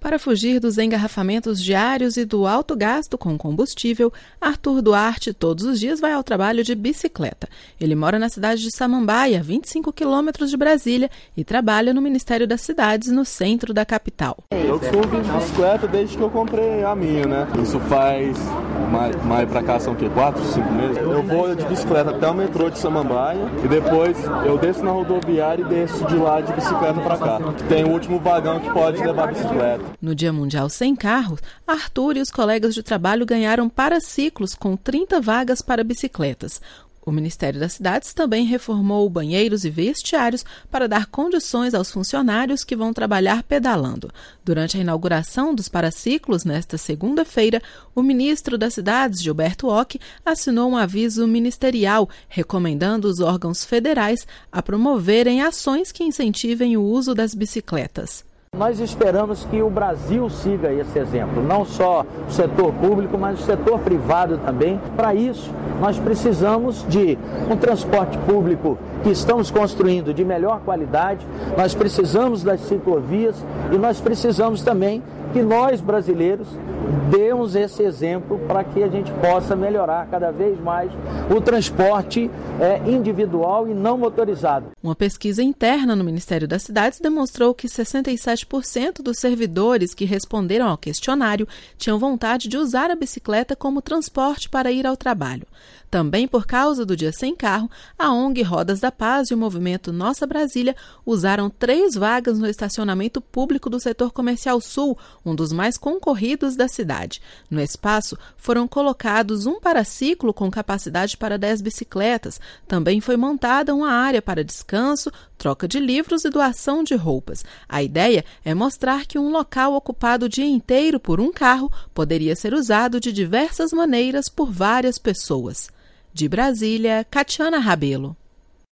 Para fugir dos engarrafamentos diários e do alto gasto com combustível, Arthur Duarte todos os dias vai ao trabalho de bicicleta. Ele mora na cidade de Samambaia, a 25 quilômetros de Brasília, e trabalha no Ministério das Cidades, no centro da capital. Eu costumo vir de bicicleta desde que eu comprei a minha, né? Isso faz mais pra cá são o quê? 4, 5 meses? Eu vou de bicicleta até o metrô de Samambaia e depois eu desço na rodoviária e desço de lá de bicicleta pra cá. Tem o último vagão que pode levar bicicleta. No Dia Mundial Sem Carro, Arthur e os colegas de trabalho ganharam paraciclos com 30 vagas para bicicletas. O Ministério das Cidades também reformou banheiros e vestiários para dar condições aos funcionários que vão trabalhar pedalando. Durante a inauguração dos paraciclos, nesta segunda-feira, o ministro das Cidades, Gilberto Ock, assinou um aviso ministerial recomendando os órgãos federais a promoverem ações que incentivem o uso das bicicletas. Nós esperamos que o Brasil siga esse exemplo, não só o setor público, mas o setor privado também. Para isso, nós precisamos de um transporte público que estamos construindo de melhor qualidade, nós precisamos das ciclovias e nós precisamos também que nós, brasileiros, demos esse exemplo para que a gente possa melhorar cada vez mais o transporte individual e não motorizado. Uma pesquisa interna no Ministério das Cidades demonstrou que 67% dos servidores que responderam ao questionário tinham vontade de usar a bicicleta como transporte para ir ao trabalho. Também por causa do Dia Sem Carro, a ONG Rodas da Paz e o movimento Nossa Brasília usaram 3 vagas no estacionamento público do setor comercial sul, um dos mais concorridos da cidade. No espaço, foram colocados um paraciclo com capacidade para 10 bicicletas. Também foi montada uma área para descanso, troca de livros e doação de roupas. A ideia é mostrar que um local ocupado o dia inteiro por um carro poderia ser usado de diversas maneiras por várias pessoas. De Brasília, Catiana Rabelo.